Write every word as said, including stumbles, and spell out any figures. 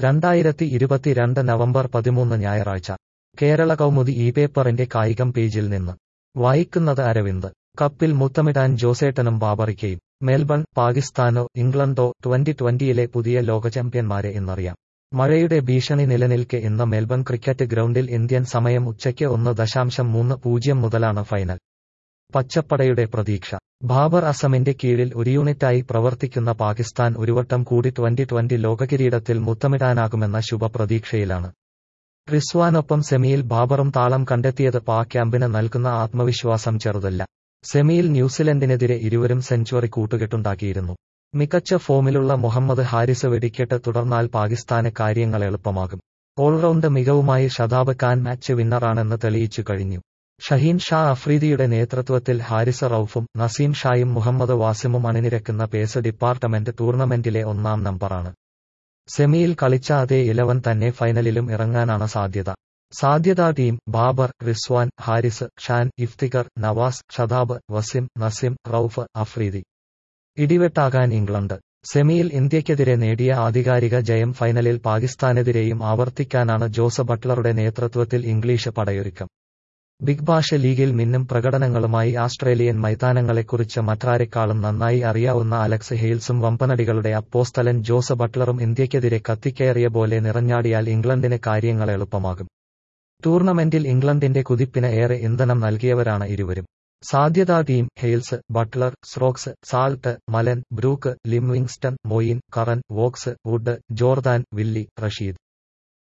രണ്ടായിരത്തി ഇരുപത്തിരണ്ട് നവംബർ പതിമൂന്ന് ഞായറാഴ്ച കേരള കൗമുദി ഈ പേപ്പറിന്റെ കായികം പേജിൽ നിന്ന് വായിക്കുന്നത് അരവിന്ദ്. കപ്പിൽ മുത്തമിടാൻ ജോസേട്ടനും ബാബറിക്കയും. മെൽബൺ. പാകിസ്ഥാനോ ഇംഗ്ലണ്ടോ ട്വന്റി ട്വന്റിയിലെ പുതിയ ലോക ചാമ്പ്യന്മാരെ എന്നറിയാം. മഴയുടെ ഭീഷണി നിലനിൽക്കെ ഇന്ന് മെൽബൺ ക്രിക്കറ്റ് ഗ്രൗണ്ടിൽ ഇന്ത്യൻ സമയം ഉച്ചയ്ക്ക് ഒന്ന് ദശാംശം മൂന്ന് പൂജ്യം മുതലാണ് ഫൈനൽ. പച്ചപ്പടയുടെ പ്രതീക്ഷ. ബാബർ അസമിന്റെ കീഴിൽ ഒരു യൂണിറ്റായി പ്രവർത്തിക്കുന്ന പാകിസ്ഥാൻ ഒരുവട്ടം കൂടി ട്വന്റി ട്വന്റി ലോകകിരീടത്തിൽ മുത്തമിടാനാകുമെന്ന ശുഭപ്രതീക്ഷയിലാണ്. റിസ്വാനൊപ്പം സെമിയിൽ ബാബറും താളം കണ്ടെത്തിയത് പാക് ക്യാമ്പിന് നൽകുന്ന ആത്മവിശ്വാസം ചെറുതല്ല. സെമിയിൽ ന്യൂസിലൻഡിനെതിരെ ഇരുവരും സെഞ്ചുറി കൂട്ടുകെട്ടുണ്ടാക്കിയിരുന്നു. മികച്ച ഫോമിലുള്ള മുഹമ്മദ് ഹാരിസ് വെടിക്കെട്ട് തുടർന്നാൽ പാകിസ്ഥാന് കാര്യങ്ങൾ എളുപ്പമാകും. ഓൾറൗണ്ട് മികവുമായി ഷതാബ് ഖാൻ മാച്ച് വിന്നറാണെന്ന് തെളിയിച്ചു കഴിഞ്ഞു. ഷഹീൻ ഷാ അഫ്രീദിയുടെ നേതൃത്വത്തിൽ ഹാരിസ് റൌഫും നസീം ഷായും മുഹമ്മദ് വാസിമും അണിനിരക്കുന്ന പേസ് ഡിപ്പാർട്ട്മെന്റ് ടൂർണമെന്റിലെ ഒന്നാം നമ്പറാണ്. സെമിയിൽ കളിച്ച അതേ ഇലവൻ തന്നെ ഫൈനലിലും ഇറങ്ങാനാണ് സാധ്യത. സാധ്യതാ ടീം: ബാബർ, റിസ്വാൻ, ഹാരിസ്, ഷാൻ, ഇഫ്തിഖർ, നവാസ്, ഷതാബ്, വസിം, നസീം, റൌഫ്, അഫ്രീദി. ഇടിവെട്ടാകാൻ ഇംഗ്ലണ്ട്. സെമിയിൽ ഇന്ത്യക്കെതിരെ നേടിയ ആധികാരിക ജയം ഫൈനലിൽ പാകിസ്ഥാനെതിരെയും ആവർത്തിക്കാനാണ് ജോസ് ബട്ട്ലറുടെ നേതൃത്വത്തിൽ ഇംഗ്ലീഷ് പടയൊരുക്കം. ബിഗ് ബാഷ് ലീഗിൽ മിന്നും പ്രകടനങ്ങളുമായി ആസ്ട്രേലിയൻ മൈതാനങ്ങളെക്കുറിച്ച് മറ്റാരെക്കാളും നന്നായി അറിയാവുന്ന അലക്സ് ഹെയിൽസും വമ്പനടികളുടെ അപ്പോസ്തലൻ ജോസ് ബട്ട്ലറും ഇന്ത്യക്കെതിരെ കത്തിക്കയറിയ പോലെ നിറഞ്ഞാടിയാൽ ഇംഗ്ലണ്ടിന് കാര്യങ്ങൾ എളുപ്പമാകും. ടൂർണമെന്റിൽ ഇംഗ്ലണ്ടിന്റെ കുതിപ്പിന് ഏറെ ഇന്ധനം നൽകിയവരാണ് ഇരുവരും. സാധ്യതാ team: Hales, Buttler, Stokes, Salt, Malan, Brook, Livingstone, Moeen, Curran, Woakes, Wood, Jordan, Willey, Rasheed.